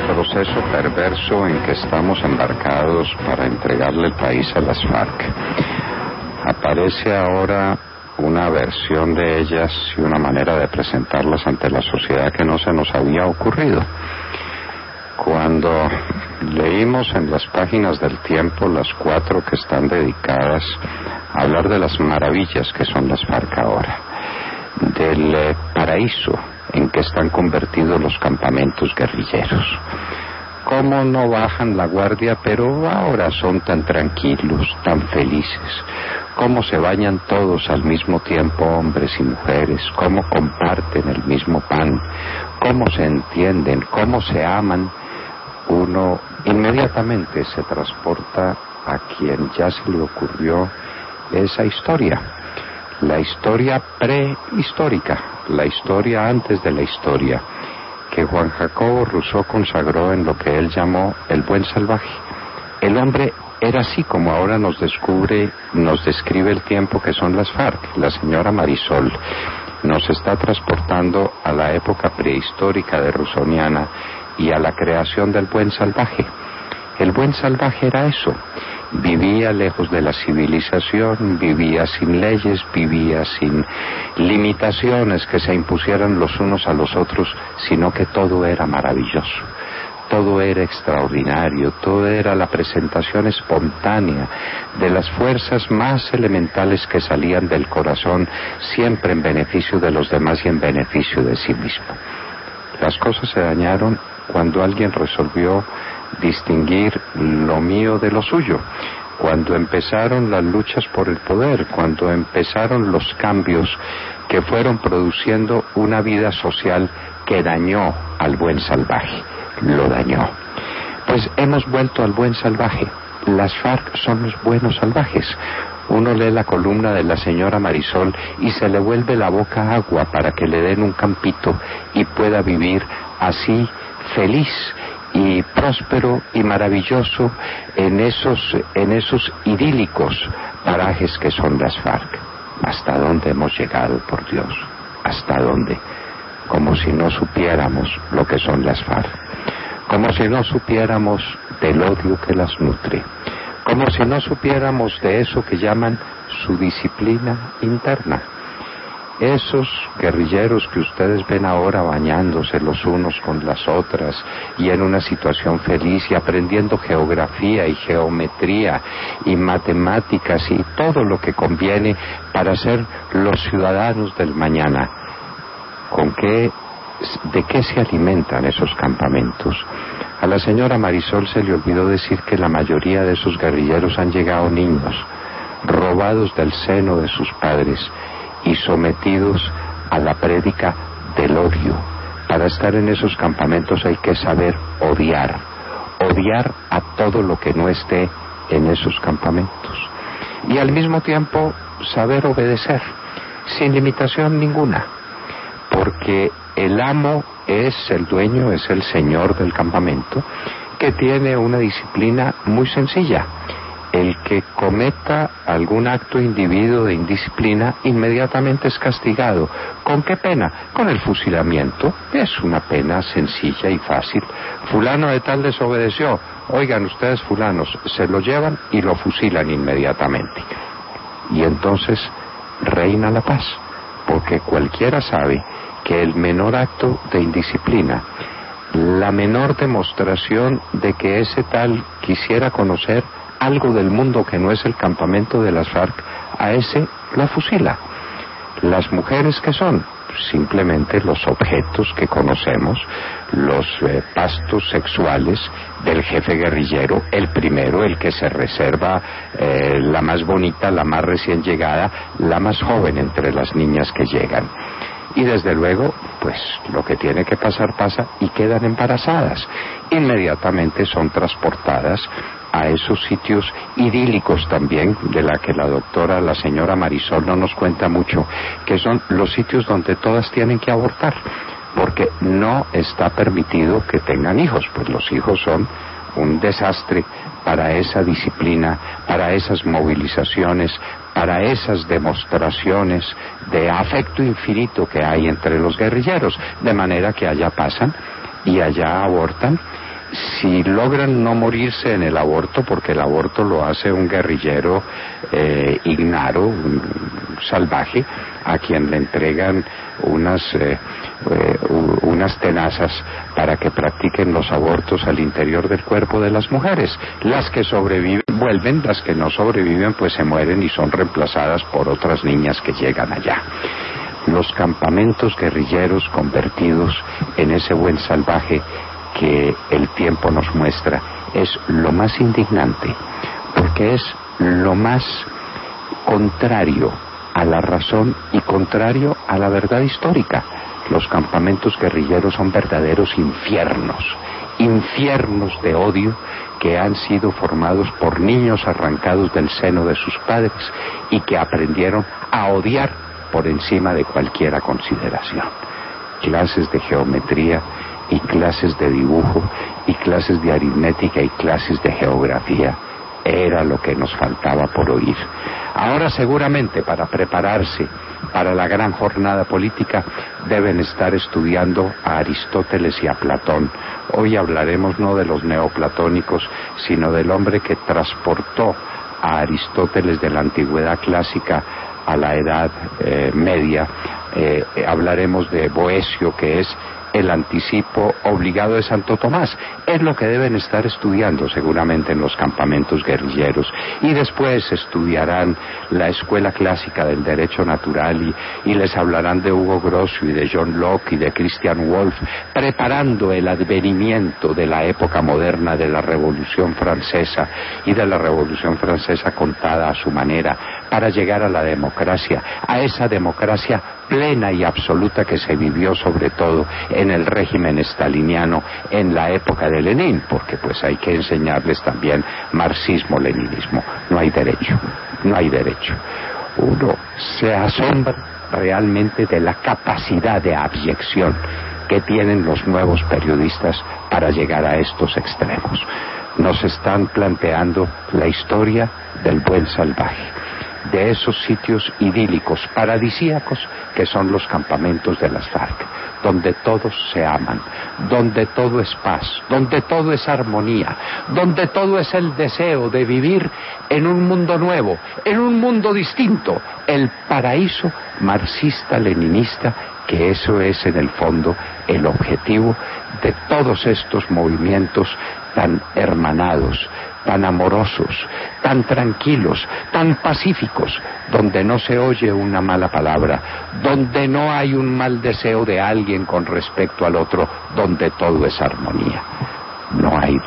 proceso perverso en que estamos embarcados para entregarle el país a las FARC. Aparece ahora una versión de ellas y una manera de presentarlas ante la sociedad que no se nos había ocurrido. Cuando leímos en las páginas del Tiempo las 4 que están dedicadas a hablar de las maravillas que son las FARC ahora, del paraíso en que están convertidos los campamentos guerrilleros, cómo no bajan la guardia, pero ahora son tan tranquilos, tan felices, cómo se bañan todos al mismo tiempo, hombres y mujeres, cómo comparten el mismo pan, cómo se entienden, cómo se aman. Uno inmediatamente se transporta a quien ya se le ocurrió esa historia, la historia prehistórica, la historia antes de la historia, que Juan Jacobo Rousseau consagró en lo que él llamó el buen salvaje. El hombre era así como ahora nos describe el Tiempo que son las FARC. La señora Marisol nos está transportando a la época prehistórica de Rousseauiana y a la creación del buen salvaje. El buen salvaje era eso, vivía lejos de la civilización, vivía sin leyes, vivía sin limitaciones que se impusieran los unos a los otros, sino que todo era maravilloso, todo era extraordinario, todo era la presentación espontánea de las fuerzas más elementales que salían del corazón, siempre en beneficio de los demás y en beneficio de sí mismo. Las cosas se dañaron cuando alguien resolvió distinguir lo mío de lo suyo, cuando empezaron las luchas por el poder, cuando empezaron los cambios que fueron produciendo una vida social que dañó al buen salvaje, lo dañó. Pues hemos vuelto al buen salvaje. Las FARC son los buenos salvajes. Uno lee la columna de la señora Marisol y se le vuelve la boca agua para que le den un campito y pueda vivir así feliz y próspero y maravilloso en esos idílicos parajes que son las FARC. ¿Hasta dónde hemos llegado, por Dios? ¿Hasta dónde? Como si no supiéramos lo que son las FARC, como si no supiéramos del odio que las nutre, como si no supiéramos de eso que llaman su disciplina interna. Esos guerrilleros que ustedes ven ahora bañándose los unos con las otras y en una situación feliz y aprendiendo geografía y geometría y matemáticas y todo lo que conviene para ser los ciudadanos del mañana, ¿de qué se alimentan esos campamentos? A la señora Marisol se le olvidó decir que la mayoría de esos guerrilleros han llegado niños, robados del seno de sus padres y sometidos a la prédica del odio. Para estar en esos campamentos hay que saber odiar a todo lo que no esté en esos campamentos. Y al mismo tiempo saber obedecer, sin limitación ninguna, porque el amo es el dueño, es el señor del campamento, que tiene una disciplina muy sencilla. El que cometa algún acto individuo de indisciplina inmediatamente es castigado. ¿Con qué pena? Con el fusilamiento. Es una pena sencilla y fácil. Fulano de tal desobedeció. Oigan ustedes, fulanos, se lo llevan y lo fusilan inmediatamente. Y entonces reina la paz, porque cualquiera sabe que el menor acto de indisciplina, la menor demostración de que ese tal quisiera conocer algo del mundo que no es el campamento de las FARC, a ese lo fusila. Las mujeres, ¿qué son? Simplemente los objetos que conocemos, los pastos sexuales del jefe guerrillero, el primero, el que se reserva la más bonita, la más recién llegada, la más joven entre las niñas que llegan. Y desde luego, pues lo que tiene que pasar pasa y quedan embarazadas. Inmediatamente son transportadas a esos sitios idílicos también, de la que la señora Marisol no nos cuenta mucho, que son los sitios donde todas tienen que abortar, porque no está permitido que tengan hijos, pues los hijos son un desastre para esa disciplina, para esas movilizaciones, para esas demostraciones de afecto infinito que hay entre los guerrilleros, de manera que allá pasan y allá abortan Si logran no morirse en el aborto, porque el aborto lo hace un guerrillero ignaro, un salvaje, a quien le entregan unas tenazas para que practiquen los abortos al interior del cuerpo de las mujeres. Las que sobreviven vuelven, las que no sobreviven pues se mueren y son reemplazadas por otras niñas que llegan allá. Los campamentos guerrilleros convertidos en ese buen salvaje que el tiempo nos muestra es lo más indignante, porque es lo más contrario a la razón y contrario a la verdad histórica. Los campamentos guerrilleros son verdaderos infiernos de odio que han sido formados por niños arrancados del seno de sus padres y que aprendieron a odiar por encima de cualquier consideración. Clases de geometría y clases de dibujo y clases de aritmética y clases de geografía era lo que nos faltaba por oír. Ahora seguramente para prepararse para la gran jornada política deben estar estudiando a Aristóteles y a Platón. Hoy hablaremos no de los neoplatónicos, sino del hombre que transportó a Aristóteles de la antigüedad clásica a la Edad Media. Hablaremos de Boecio, que es el anticipo obligado de Santo Tomás. Es lo que deben estar estudiando seguramente en los campamentos guerrilleros, y después estudiarán la escuela clásica del derecho natural y les hablarán de Hugo Grocio y de John Locke y de Christian Wolff, preparando el advenimiento de la época moderna de la Revolución Francesa, y de la Revolución Francesa contada a su manera, para llegar a la democracia, a esa democracia plena y absoluta que se vivió sobre todo en el régimen staliniano en la época de Lenin, porque pues hay que enseñarles también marxismo-leninismo. No hay derecho. Uno se asombra realmente de la capacidad de abyección que tienen los nuevos periodistas para llegar a estos extremos. Nos están planteando la historia del buen salvaje, de esos sitios idílicos, paradisíacos, que son los campamentos de las FARC, donde todos se aman, donde todo es paz, donde todo es armonía, donde todo es el deseo de vivir en un mundo nuevo, en un mundo distinto, el paraíso marxista-leninista, que eso es en el fondo el objetivo de todos estos movimientos tan hermanados, tan amorosos, tan tranquilos, tan pacíficos, donde no se oye una mala palabra, donde no hay un mal deseo de alguien con respecto al otro, donde todo es armonía. No hay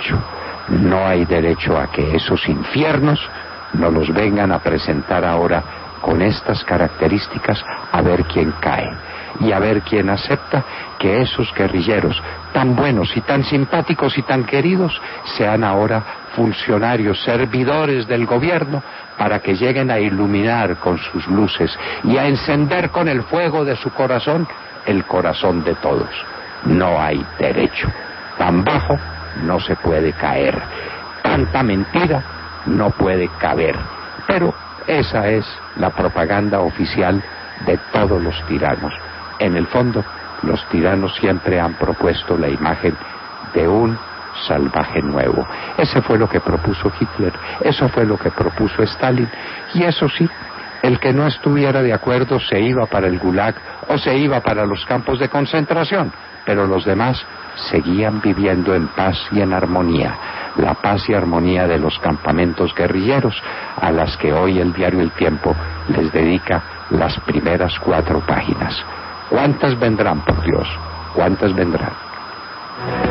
derecho a que esos infiernos nos los vengan a presentar ahora con estas características, a ver quién cae y a ver quién acepta que esos guerrilleros tan buenos y tan simpáticos y tan queridos sean ahora funcionarios, servidores del gobierno, para que lleguen a iluminar con sus luces y a encender con el fuego de su corazón el corazón de todos. No hay derecho. Tan bajo no se puede caer. Tanta mentira no puede caber. Pero esa es la propaganda oficial de todos los tiranos. En el fondo, los tiranos siempre han propuesto la imagen de un salvaje nuevo. Ese fue lo que propuso Hitler, eso fue lo que propuso Stalin, y eso sí, el que no estuviera de acuerdo se iba para el Gulag o se iba para los campos de concentración, pero los demás seguían viviendo en paz y en armonía, la paz y armonía de los campamentos guerrilleros, a las que hoy el diario El Tiempo les dedica las primeras 4 páginas. ¿Cuántas vendrán, por Dios? ¿Cuántas vendrán?